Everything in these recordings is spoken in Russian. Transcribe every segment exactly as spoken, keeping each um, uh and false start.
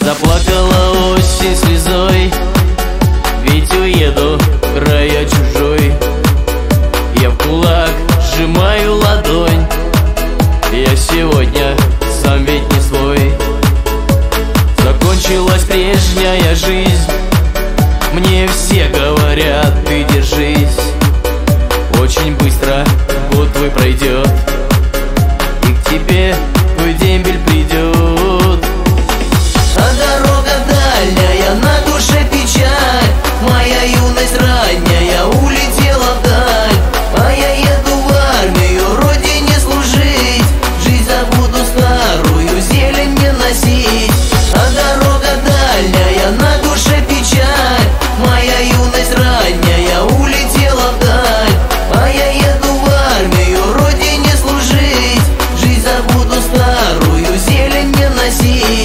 Заплакала осень слезой, ведь уеду в края чужой. Я в кулак сжимаю ладонь, я сегодня сам ведь не свой. Закончилась прежняя жизнь, мне все говорят, ты держись. Очень быстро год твой пройдет, и к тебе твой дембель придет. А дорога дальняя, на душе печаль, моя юность ранняя улетела вдаль. А я еду в армию, родине служить, жизнь забуду старую, зелень не носить. А дорога дальняя, на душе печаль, моя юность ранняя улетела вдаль. А я еду в армию, родине служить, жизнь забуду старую, зелень не носить.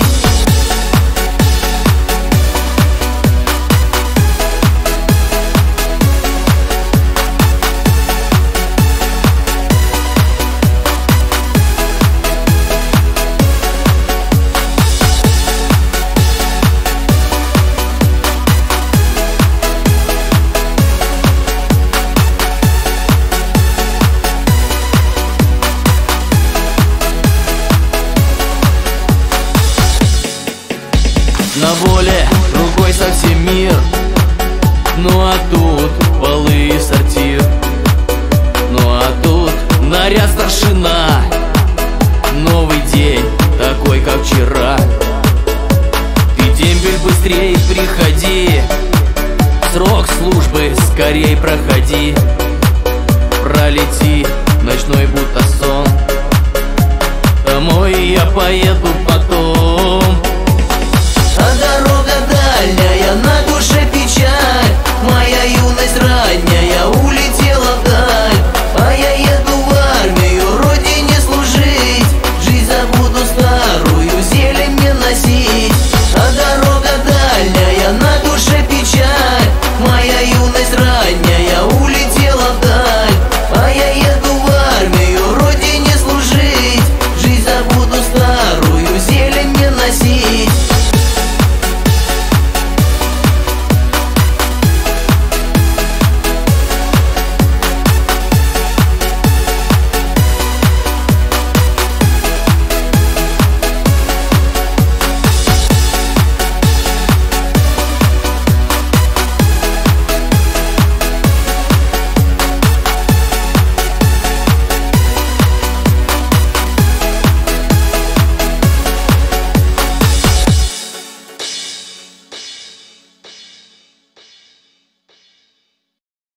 На воле другой совсем мир, ну а тут полы и сортир. Ну а тут наряд старшина, новый день, такой как вчера. Ты, дембель, быстрей приходи, срок службы скорей проходи. Пролети ночной будто сон, домой я поеду потом.